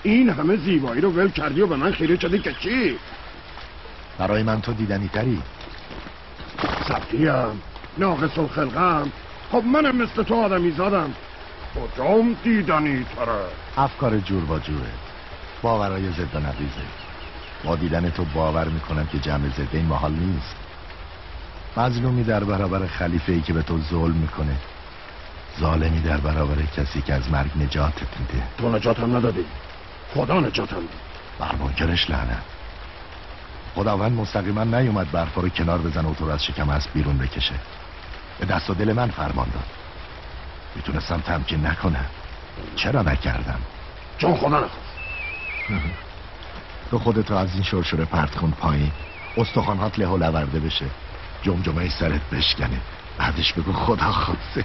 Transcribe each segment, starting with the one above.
این همه زیبایی رو ول کردی و به من خیره شدی که چی؟ برای من تو دیدنی تری. صفیم، ناقص الخلقم. خب منم مثل تو آدمی زادم، کجام دیدنی تره؟ افکار جور با جوره، باورای ضد و نقیضه. با دیدن تو باور میکنم که جمع ضد این محال نیست. مظلومی در برابر خلیفه‌ای که به تو ظلم میکنه، ظالمی در برابر کسی که از مرگ نجاتت میده. تو نجاتم ندادی، خدا نجاتم داد. بر منکرش لعنت. خداوند مستقیما نیومد برفا رو کنار بزنه و تو رو از شکم اسب بیرون بکشه. به دست و دل من فرمان داد. میتونستم تمکین نکنم، چرا نکردم؟ چون خدا نخواست. تو خودتو از این شرشره پرت کن پایین، استخوان‌هات له و لورده بشه، جمجمه سرت بشکنه، بعدش بگو خدا خواسته.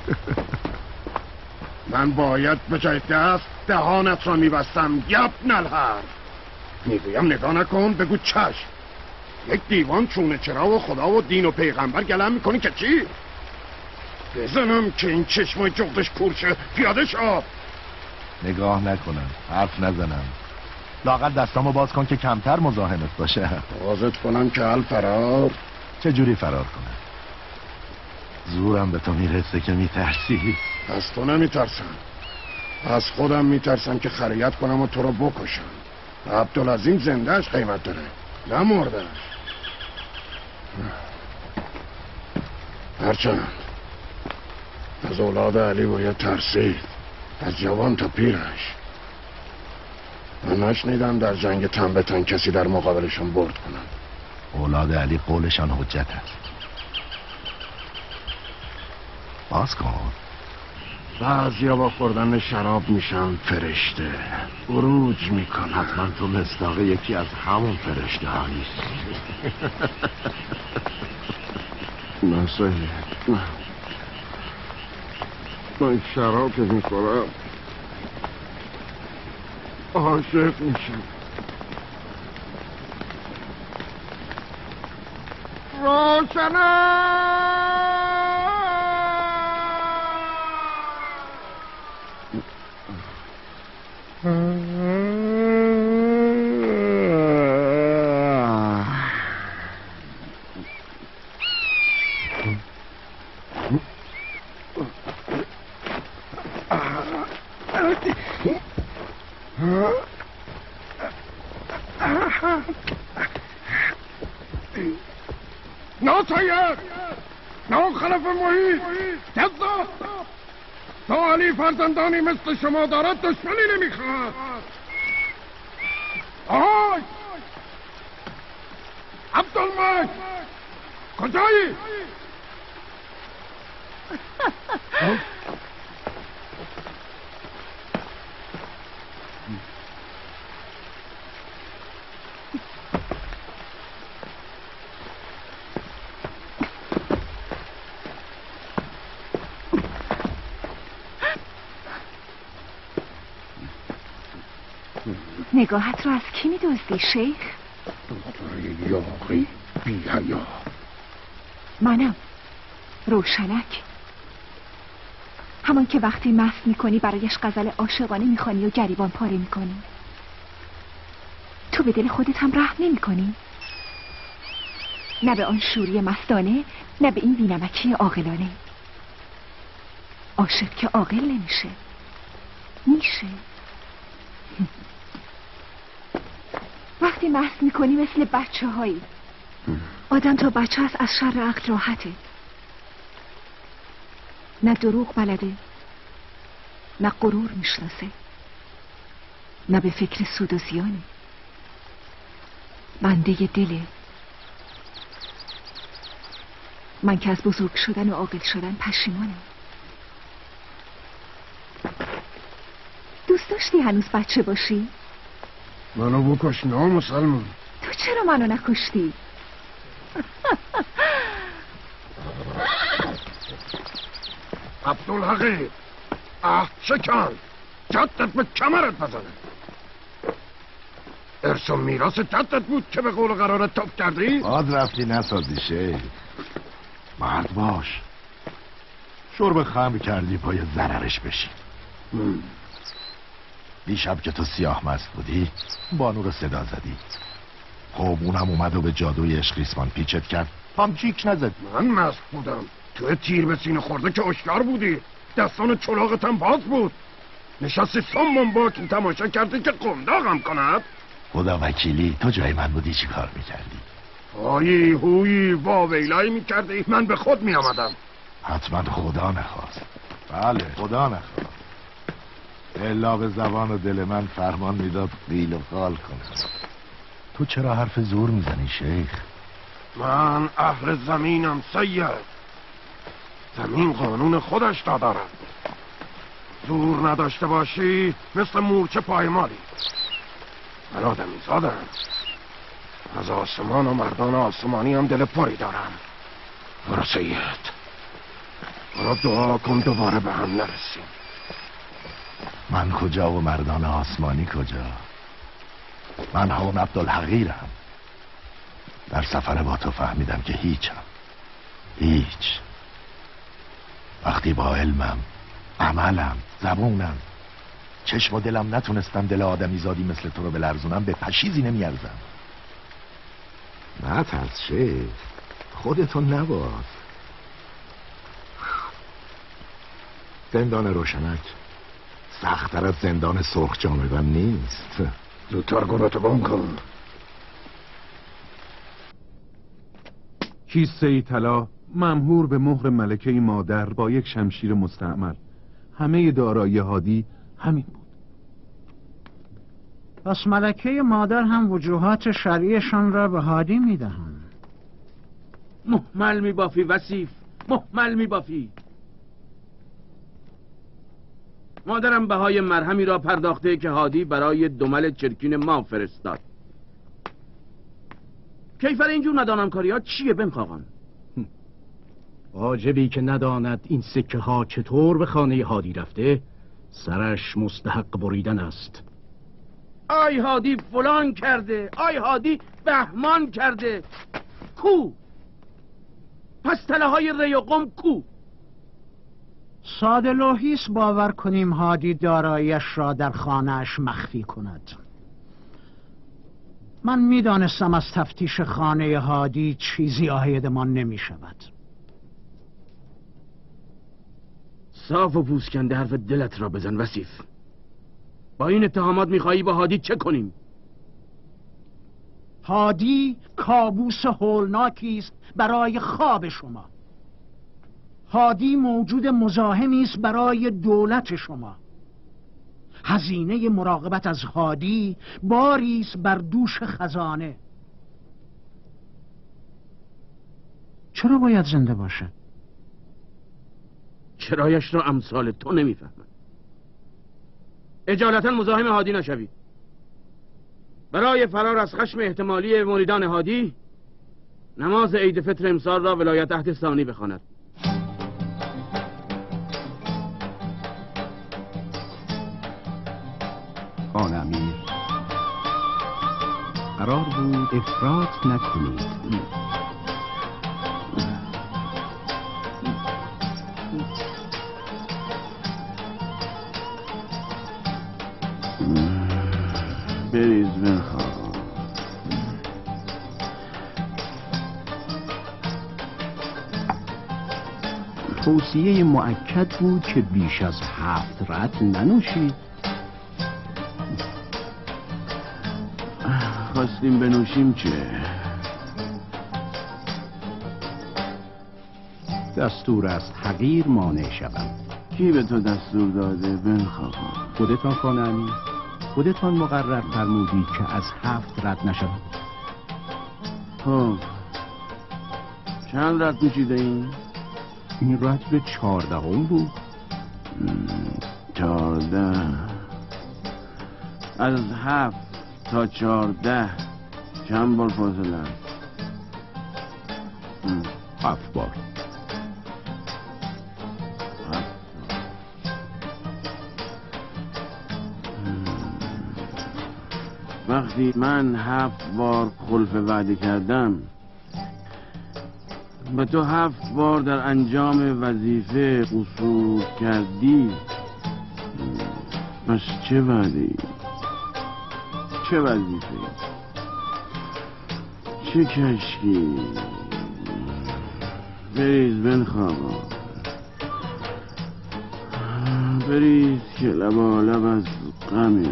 من باید به جای دست دهانت را میبستم. یبن الحرب، میگویم نگاه نکن، بگو چشم. یک دیوان چونه چرا و خدا و دین و پیغمبر گلم میکنی که چی؟ بزنم که این چشمای جغدش کورشه. پیاده شو. نگاه نکنم، حرف نزنم، لااقل دستامو باز کن که کمتر مزاحمت باشه. بازت کنم که فرار. چجوری فرار کنم؟ زورم به تو میرسه که میترسی. از تو نمیترسم، از خودم میترسم که خریت کنم و تو رو بکشم. عبدالعظیم زندهش قیمت داره، نه مردهش. هرچند از اولاد علی باید ترسید، از جوان تا پیرش. من نشنیدم در جنگ تن به تن کسی در مقابلشون برد کنم. اولاد علی قولشان حجت هست. باز کن. بعضیا با خوردن شراب میشن فرشته، عروج میکن. حتما تو مصداق یکی از همون فرشته ها نیست. نه سید، نه. من شراب که میخورم عاشق میشم. ناسید، ناخلف محیط، جزا تا علی فرزندانی مثل شما دارد دشمنی نمیخواد. آهای عبدالملک، کجایی؟ نگاهت رو از کی می‌دزدی شیخ؟ دختر یاغی بی حیا. منم روشنک، همان که وقتی مست میکنی برایش غزل عاشقانه میخوانی و گریبان پاره میکنی. تو به دل خودت هم رحم نمیکنی؟ نه به آن شوری مستانه، نه به این بینمکی عاقلانه. عاشق که عاقل نمیشه، میشه. وقتی مست میکنی مثل بچه هایی. آدم تا بچه هست از شر عقل راحته. نه دروغ بلده، نه غرور میشناسه، نه به فکر سود و زیانه. بنده دله. من که از بزرگ شدن و عاقل شدن پشیمانم. دوست داشتی هنوز بچه باشی؟ منو بکش نامسلمان. تو چرا منو نکشتی؟ عبدالحقی، شکن جدت به کمرت بزنه. ارث و میراث جدت بود که به قول قرارت توب کردی؟ باد رفتی نسازی شیخ. مرد باش. شرب خمر کردی پای ضررش بشی. دیشب که تو سیاه مست بودی بانو رو صدا زدی. خب اونم اومد و به جادوی عشق ریسمان پیچت کرد، هم جیک نزد. من مست بودم، تو تیر به سینه خورده که اشکار بودی، دستان چلاغتم باز بود، نشستی سمم با که تماشا کردی که قنداقم کند. خدا وکیلی تو جای من بودی چی کار میکردی؟ هایی هویی واویلایی میکردی، من به خود میامدم. حتما خدا نخواست. بله خدا نخواست، الا به زبان و دل من فرمان میداد قیل و قال کنم. تو چرا حرف زور میزنی شیخ؟ من اهل زمینم سید، زمین قانون خودش را دارد. زور نداشته باشی مثل مورچه پایمالی. من آدمی زادم، از آسمان و مردان آسمانی هم دل پری دارم. برو سید، برو دعا کن دوباره به هم نرسیم. من کجا و مردان آسمانی کجا؟ من هارون عبدالحقیرم. در سفر با تو فهمیدم که هیچ. وقتی با علمم، عملم، زبونم، چشم و دلم نتونستم دل آدمی زادی مثل تو رو بلرزونم، به پشیزی نمیارزم. نه ترس شیخ، خودتون نباز. زندان روشنک سخت‌تر از زندان سرخ جامگان نیست. زودتر گلوتو گم کن. کیسه طلا ممهور به مهر ملکه مادر با یک شمشیر مستعمل. همه دارایی هادی همین بود. پس ملکه مادر هم وجوهات شرعیشان را به هادی میدهند. محمل میبافی وصیف، محمل میبافی. مادرم بهای مرهمی را پرداخته که هادی برای دمل چرکین ما فرستاد. کیفر اینجور ندانم کاریات چیه بمخواهم؟ واجبی که نداند این سکه ها چطور به خانه هادی رفته، سرش مستحق بریدن است. آی هادی فلان کرده، آی هادی بهمان کرده. کو؟ پس طلاهای ری و قم کو؟ ساده لوحیست باور کنیم هادی دارایش را در خانه‌اش مخفی کند. من میدانستم از تفتیش خانه هادی چیزی عایدمان نمی شود. صاف و پوسکنده حرف دلت را بزن وصیف. با این اتهامات میخوایی با هادی چه کنیم؟ هادی کابوس هولناکی است برای خواب شما. هادی موجود مزاحمی است برای دولت شما. هزینه مراقبت از هادی باری است بر دوش خزانه. چرا باید زنده باشه؟ چرایش را امثال تو نمیفهمند. اجالتا مزاحم هادی نشوید. برای فرار از خشم احتمالی مریدان هادی نماز عید فطر امسال را ولایت عهد ثانی بخواند. خان امیر، قرار بود افراط نکنید. بریز بخواه. توصیه مؤکد بود که بیش از 7 رطل ننوشید. خواستیم بنوشیم چه؟ دستور است حقیر مانع شوم. کی به تو دستور داده بنخواه؟ خودتان خانه امیر، خودتان مقرر فرمودید که از 7 رد نشود. خب چند رد میچیده این؟ این رد 14 بود. 14 از 7 تا 14 چند بار فاصله است؟ 7 بار. وقتی من 7 بار خلف وعده کردم و تو 7 بار در انجام وظیفه قصور کردی، از چه وعده‌ای؟ چه وظیفه‌ای؟ چه کشکی؟ بریز بنخوابا، بریز که لبالب از غمی.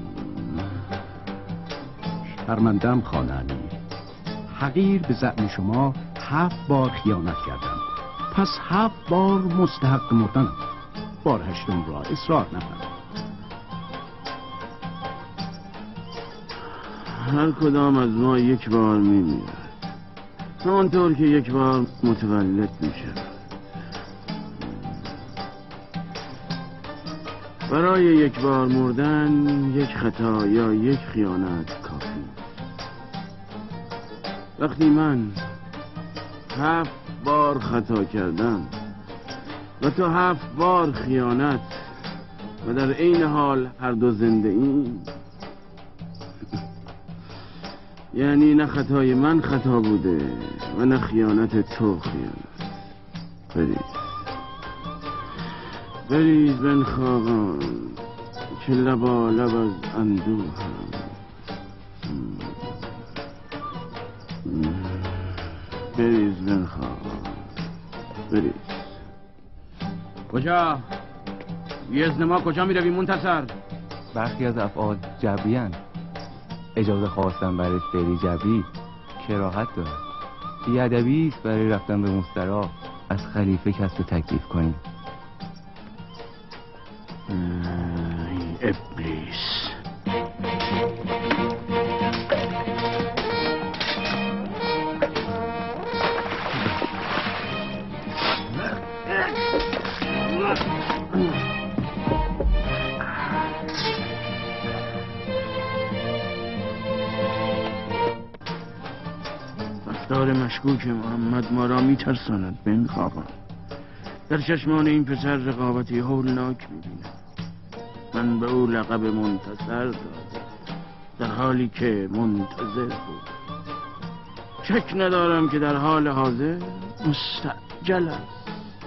شرمندم خانه امیر، حقیر به زعم شما 7 بار خیانت کردم، پس 7 بار مستحق مردنم. بار 8م را اصرار نکنم. هر کدام از ما یک بار میمیرد، همانطور که یک بار متولد میشه. برای یک بار مردن یک خطا یا یک خیانت کافی. وقتی من 7 بار خطا کردم و تو 7 بار خیانت و در عین حال هر دو زنده ایم، یعنی نه خطای من خطا بوده و نه خیانت تو خیانت. بریز بنخوابان که لبالب از اندوه هم. بریز بنخوابان، بریز. کجا؟ بی‌اذن ما کجا میروی منتصر؟ برخی از افعال جبری هستند. اجازه خواستن برای فعلی جبری کراهت دارد. بی‌ادبی است برای رفتن به مستراح از خلیفه کسب تکلیف کنیم. ابلیس. رفتار مشکوک محمد ما را میترساند بنخوابان. در چشمان این پسر رقابتی هولناک میبینم. من به او لقب منتصر دادم در حالی که منتظر بود. شک ندارم که در حال حاضر مستعجل است.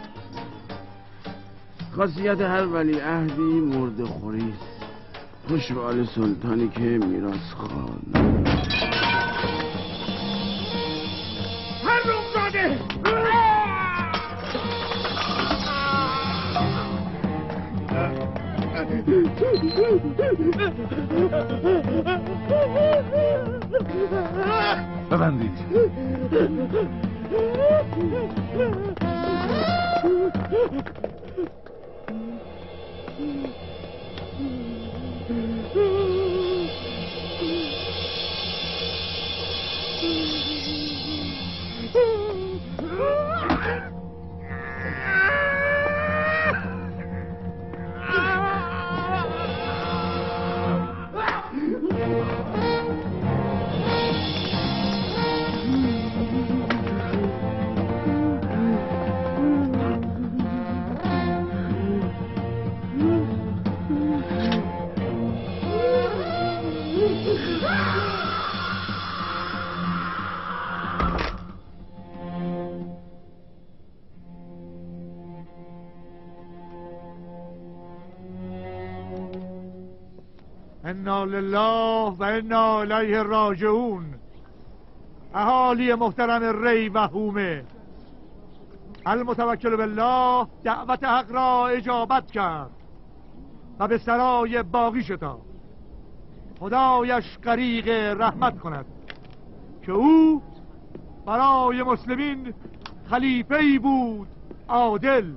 خاصیت هر ولی عهدی مرده خوری است. خوش به آل سلطانی که میراث خوان. حرومزاده! ببندید. انا لله و انا الیه راجعون. اهالی محترم ری و هومه، المتوکل بالله دعوت حق را اجابت کرد و به سرای باقی شتافت. خدایش غریق رحمت کند که او برای مسلمین خلیفه‌ای بود عادل،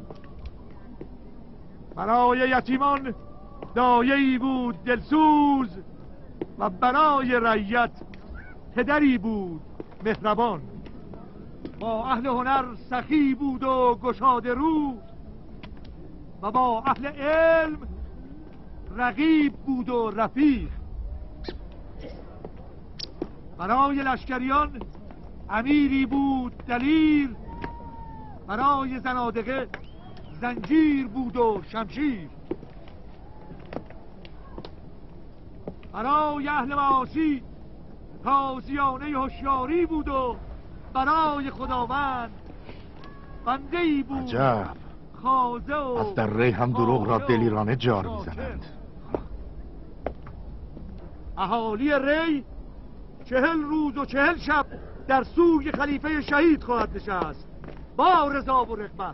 برای یتیمان دایه‌ای بود دلسوز و برای رعیت پدری بود مهربان. با اهل هنر سخی بود و گشاده رو و با اهل علم رقیب بود و رفیق. برای لشکریان امیری بود دلیر، برای زنادقه زنجیر بود و شمشیر. برای اهل معاصی تازیانه هوشیاری بود و برای خداوند بنده‌ای بود. عجب، خازه و از در ری هم دروغ را دلیرانه جار میزنند. اهالی ری 40 روز و 40 شب در سوی خلیفه شهید خواهد نشست با رضا و رغبت.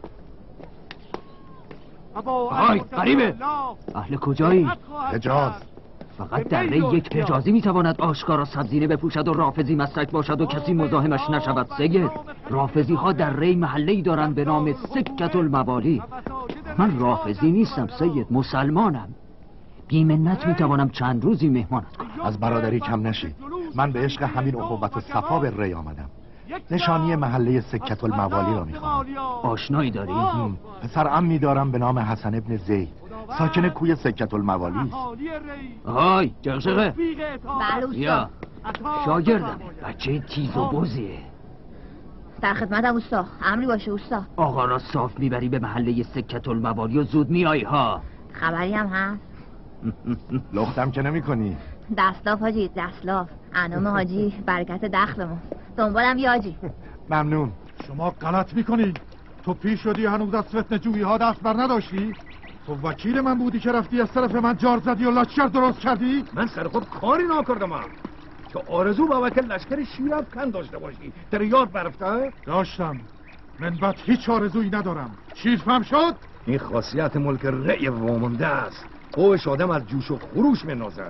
آی غریبه، اهل کجایی؟ حجاز. فقط در ری یک حجازی میتواند آشکارا سبزینه بپوشد و رافضی مسلک باشد و کسی مزاحمش نشود. سید، رافضی ها در ری محله‌ای دارند به نام سکت الموالی. من رافضی نیستم سید، مسلمانم. بی منت میتوانم چند روزی مهمانت کنم. از برادری کم نشید. من به عشق همین اخوت و صفا به ری آمدم. نشانی محله سکت الموالی را میخوام. آشنایی داری؟ پسر عمی دارم به نام حسن ابن زید، ساکن کوی سکت الموالی است. آی جغجغه، بیا شاگردم، بچه تیز و بزیه. در خدمتم اوستا، امری باشه اوستا. آقا را صاف میبری به محله سکت الموالی و زود میایی ها. خبری هم هست؟ لختم که نمی کنی؟ دستلاف حاجی، دستلاف. انام حاجی برکت دخلمون. دنبالم یا حاجی. ممنون. شما غلط میکنید. تو پیش شدی هنوز از فتنه جویی ها دست بر نداشتی؟ تو وکیل من بودی که رفتی از طرف من جار زدی و لشکر درست کردی؟ من سر خود کاری نکردم که آرزو با وکل لشکر شیرافکن داشته باشی. در یاد برفته؟ داشتم. من بعد هیچ آرزویی ندارم. چیز فهم شد؟ این خاصیت ملک رأی وامنده است. خوش آدم از جوش و خروش منازه.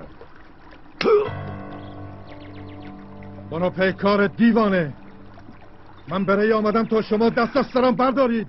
بانو پیکار دیوانه، من برای آمدم تا شما دست از سرم بردارید.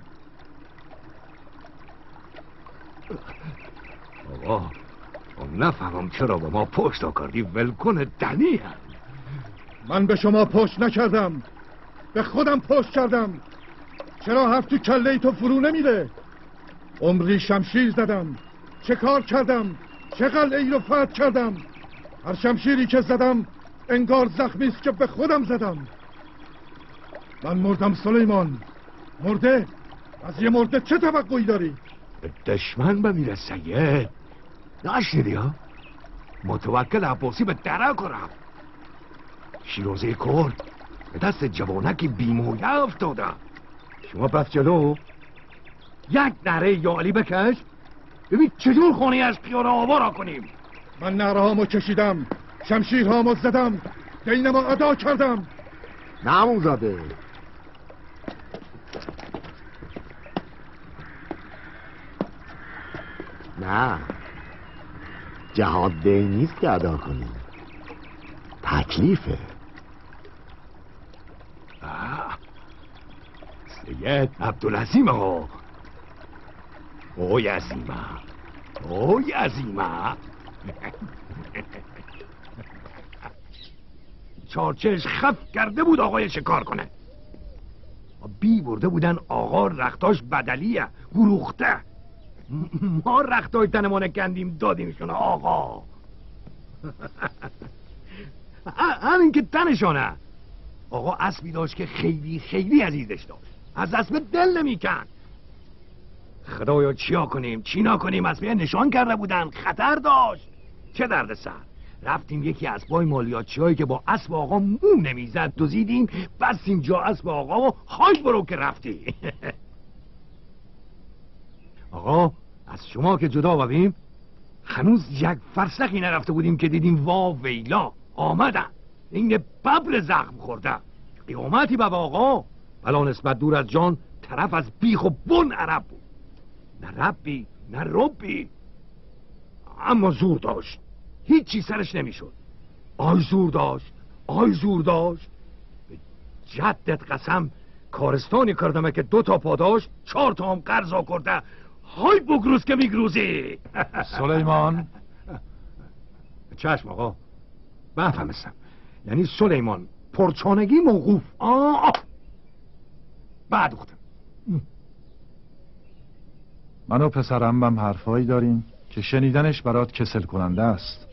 آقا نفهمم چرا به ما پشت آکردی. ولکن دنی هم. من به شما پشت نکردم، به خودم پشت کردم. چرا حرف تو کله تو فرو نمیره؟ عمری شمشیر زدم، چه کار کردم، چه قلعه‌ای رو فتح کردم. هر شمشیری که زدم انگار زخمی است که به خودم زدم. من مردم سلیمان، مرده. از یه مرده چه توقعی داری؟ دشمن بمیره سید. نشنیدی ها؟ متوکل عباسی به درک رفت. شیرازه کرد به دست جوانکی بیمویه افتاده. شما پس جلو یک نره یا علی بکش، ببین چجور خانه از پیاره آوا را کنیم. من نره هامو کشیدم، شمشیر هامو زدم، دینمو ادا کردم. نموزاده نه، جهاد دی نیست که ادا کنی، تکلیفه. سید عبدالعظیم ها. اوی عظیمه، اوی عظیمه. چارچش خف کرده بود آقای شکار کنه. بی برده بودن آقا رختاش بدلیه، گروخته. ما رختای تنمانه کندیم دادیمشون آقا. همین که تنشانه. آقا اسبی داشت که خیلی خیلی عزیزش داشت، از اسب دل نمیکن. خدایا چیا کنیم چی نکنیم، اسبی نشان کرده بودن، خطر داشت. چه درد سر. رفتیم یکی اسبای مالیاتچی هایی که با اسب آقا مو نمیزد دوزیدیم، بستیم جا اسب آقا و های برو که رفتی. آقا از شما که جدا بودیم هنوز یک فرسخی نرفته بودیم که دیدیم وا ویلا آمدن. این ببر زخم خورده. قیامتی بابا آقا. بلا نسبت دور از جان طرف از بیخ و بن عرب بود. نه ربی نه ربی، اما زور داشت. هیچی سرش نمیشد. آی زور داشت، آی زور داشت. به جدت قسم کارستانی کردمه که 2 تا پا داشت، 4 تا هم قرضا کرده. های بگروز که میگروزی. سلیمان. چشم آقا، بفهمستم. یعنی سلیمان پرچانگی موقوف. بعد اختم. من و پسرم حرفایی داریم که شنیدنش برات کسل کننده است.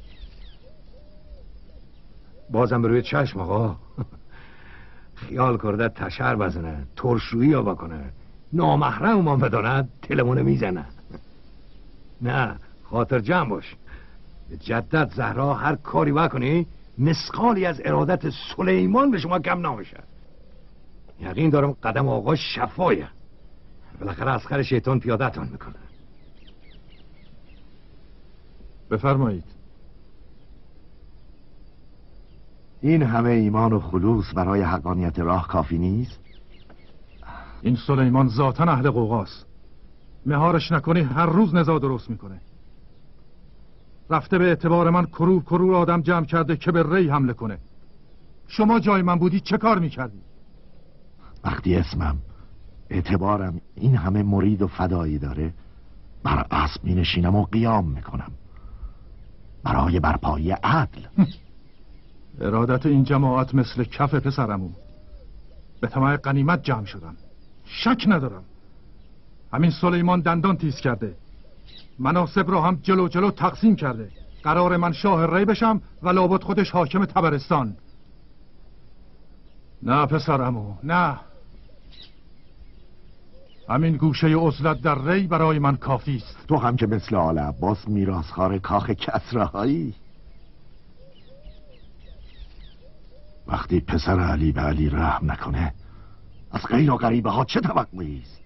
بازم بروی چشم آقا. خیال کرده تشر بزنه، ترشویی ها بکنه، نامحرم ما بداند تلمونه میزنه. نه خاطر جمع باش. به جدت زهرا هر کاری بکنی مسقالی از ارادت سلیمان به شما کم نمیشه. یقین دارم قدم آقا شفایه. بالاخره اسخر شیطان پیادتان میکنه. بفرمایید. این همه ایمان و خلوص برای حقانیت راه کافی نیست؟ این سلیمان ذاتاً اهل قوقاست. مهارش نکنی هر روز نزاع درست میکنه. رفته به اعتبار من کرور آدم جمع کرده که به ری حمله کنه. شما جای من بودی چه کار میکردی؟ وقتی اسمم، اعتبارم این همه مرید و فدایی داره، بر اسب می نشینم و قیام میکنم برای برپایی عدل. ارادت این جماعت مثل کف پسرمون، به طمع غنیمت جمع شدن. شک ندارم همین سلیمان دندان تیز کرده، مناصب را هم جلو تقسیم کرده. قرار من شاه ری بشم و لابد خودش حاکم طبرستان. نه پسرمو، نه. همین گوشه عزلت در ری برای من کافی است. تو هم که مثل آل عباس میراثخوار کاخ کسراهایی. وقتی پسر علی به علی رحم نکنه، از غیر و غریبه ها چه توقعی است؟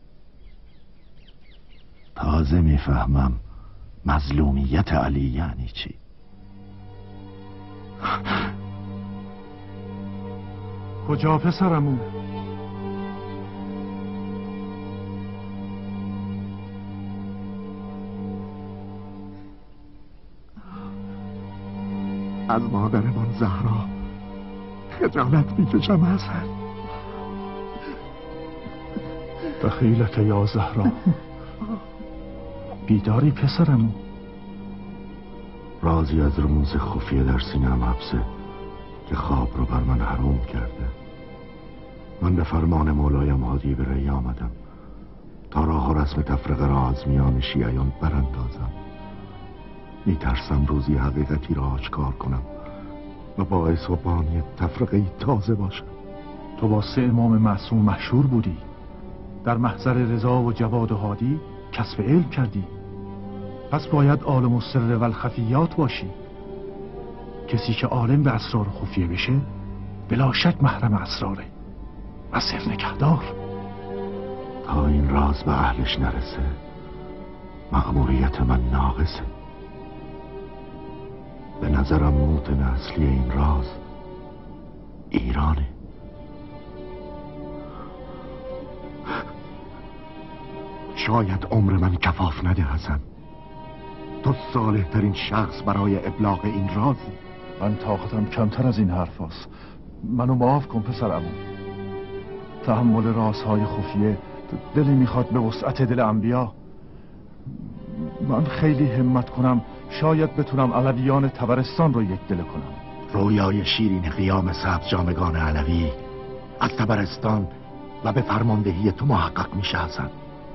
تازه میفهمم مظلومیت علی یعنی چی. کجا پسرمون؟ از مادرمان زهرا خجالت میکشم حسن. دخیلت یا زهرا. بیداری پسرمون؟ رازی از رموز خفیه در سینه‌ام حبسه که خواب رو بر من حرام کرده. من به فرمان مولایم هادی به ری آمدم تا راه و رسم تفرقه را از میان شیعیان براندازم. میترسم روزی حقیقتی را آشکار کنم و باعث و بانی تفرقه تازه باشم. تو با 3 امام معصوم مشهور بودی، در محضر رضا و جواد و هادی کسب علم کردی، پس باید عالم السر و الخفیات باشی. کسی که عالم به اسرار خفیه بشه بلا شک محرم اسراره و سر نگهدار. تا این راز به اهلش نرسه مأموریت من ناقصه. به نظرم موطن اصلی این راز ایرانه. شاید عمر من کفاف نده حسن. تو صالح ترین شخص برای ابلاغ این رازی. من طاقتم کمتر از این حرف هست. منو معاف کن پسرمون. تحمل رازهای خفیه دلی میخواد به وسعت دل انبیا. من خیلی همت کنم شاید بتونم علویان طبرستان رو یک دل کنم. رویای شیرین قیام سبز جامگان علوی از طبرستان و به فرماندهی تو محقق میشه حسن.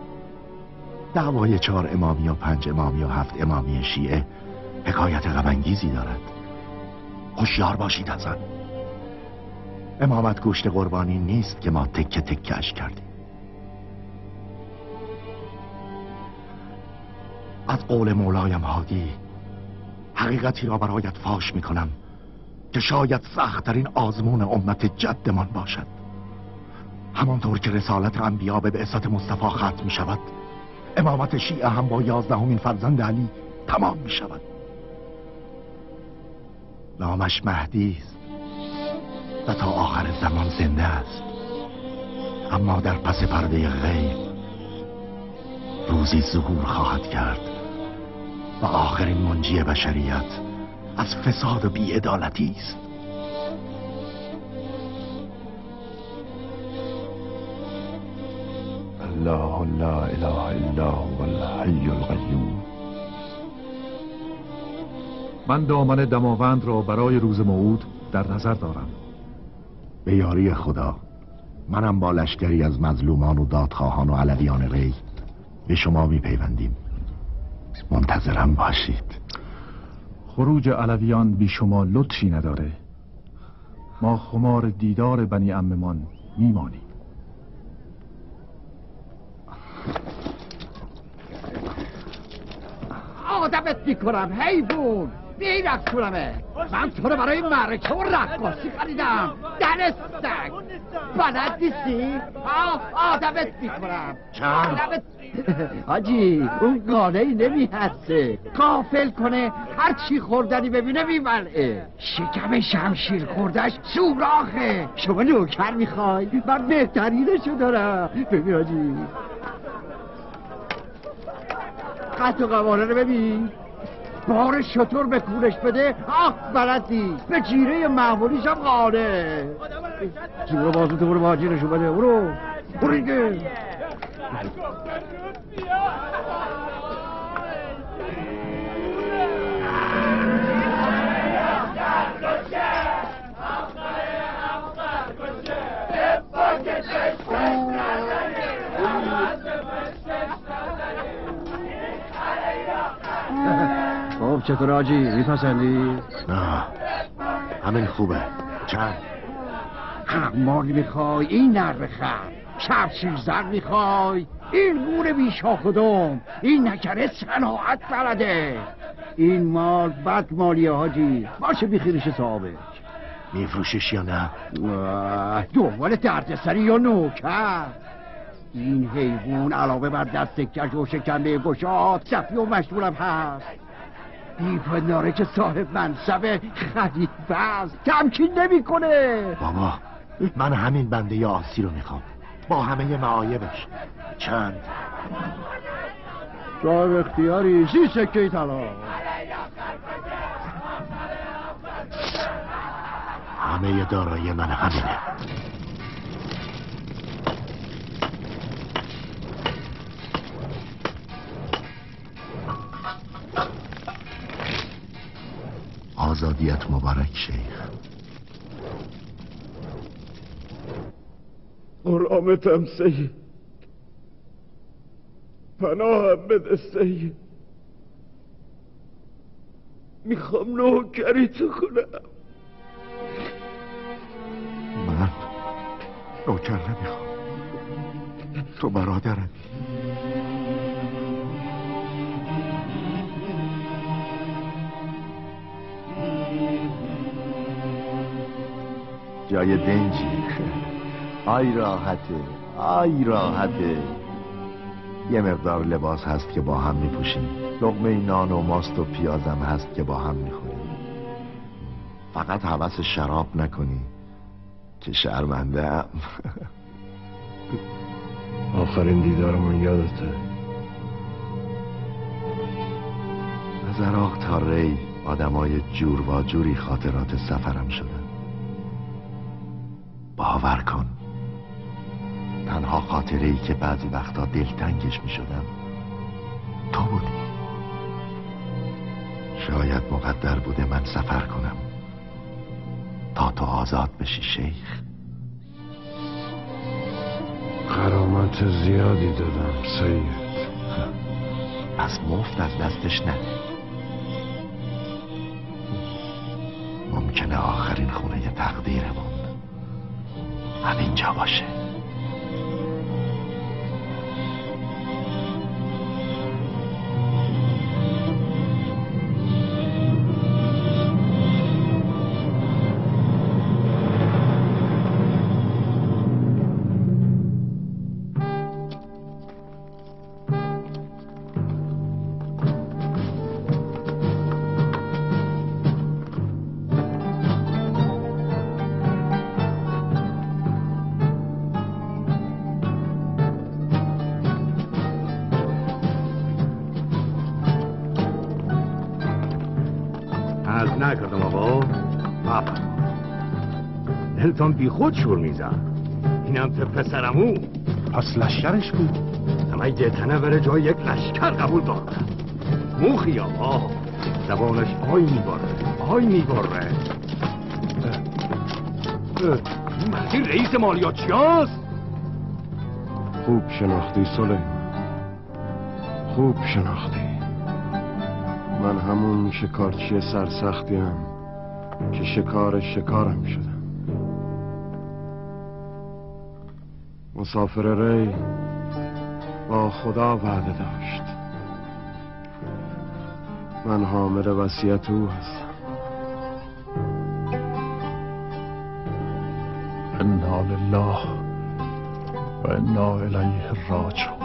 دعوای 4 امامی و 5 امامی و 7 امامی شیعه حکایت غم‌انگیزی دارد. هوشیار باشید حسن. امامت گوشت قربانی نیست که ما تکه تکه‌اش کردیم. از قول مولایم هادی حقیقتی را برایت فاش میکنم که شاید سخت‌ترین آزمون امت جدمان باشد. همانطور که رسالت انبیا به بعثت مصطفی ختم می شود، امامت شیعه هم با 11مین فرزند علی تمام می شود. نامش مهدی است و تا آخر زمان زنده است، اما در پس پرده غیب روزی ظهور خواهد کرد و آخرین منجی بشریت از فساد و بی‌عدالتی است. الله لا اله الا هو الحی القیوم. من دامن دماوند را برای روز موعود در نظر دارم. به یاری خدا منم با لشکری از مظلومان و دادخواهان و علویان ری به شما میپیوندیم. منتظرم باشید. خروج علویان بی شما لطفی نداره. ما خمار دیدار بنی عممان میمانیم. آدمت میکنم حیوان. بی رقصونمه. من تو رو برای معرکه و رقاصی خریدم. دل سگ بلد نیستی؟ آدمت میکنم. چند؟ حاجی اون قانعی نمیهسته، غافل کنه هر چی خوردنی ببینه میبلعه. شکم شمشیر خوردش سوراخه. شما نوکر میخوای؟ من بهترینشو دارم. ببین حاجی قط و قواره رو ببین، بار شطور به کورش بده آخ بلدی، به جیره معمولیش هم قانه. جیره بازو تو برو با جیرشو بده. برو دیگه. خب چطور آجی؟ میپسندی؟ نه همین خوبه. چند؟ حمالی میخوای؟ این نر بخر. شمشیر زر میخوای؟ این گور بیشاخ و دم. این نکره صناعت بلده. این مال بد مالیه حاجی، باشه بیخیرش صاحبه. میفروشش یا نه؟ دنبال دردسری یا نوکر؟ این حیوان علاوه بر دست کش و شکمه گشاد صفی و مشمولم هست. بیپنداره که صاحب منصب خلیفه است، تمکین نمی کنه. بابا من همین بنده آسی رو میخوام با همه معایبش. چند؟ صاحب اختیاری 30 سکه طلا. همه دارایی من همینه. آزادیت مبارک شیخ. مرامتم سید، پناهم بده سید. میخوام نوکری تو کنم. من نوکر نمیخوام، تو برادرمی. جای دنجی. آی راحته. یه مقدار لباس هست که با هم میپوشیم، لقمه نان و ماست و پیازم هست که با هم میخوریم. فقط هوس شراب نکنی که شرمنده‌ام. آخرین دیدارمون یادته؟ از عراق تا ری آدمای جور و جوری خاطرات سفرم شدن. باور کن تنها خاطره‌ای که بعضی وقتا دلتنگش می شدم تو بودی. شاید مقدر بوده من سفر کنم تا تو آزاد بشی شیخ. غرامت زیادی دادم سید. پس مفت از دستش نده. ممکنه آخرین خونه تقدیرمون همینجا باشه. نکردم آقا. بابا دلتان بی خود شور میزن. اینم ته پسرمو. پس لشکرش بود. همه دیتنه بره جای یک لشکر قبول دارد. موخی آقا زبانش آی میباره. این مردی رئیس مالیاتچی هست. خوب شناختی سلیمان، خوب شناختی. من همون شکارچی سرسختیم که شکارم شدم. مسافر ری با خدا وعده داشت. من حامل وصیت او هستم. انا لله و انا الیه راجعون.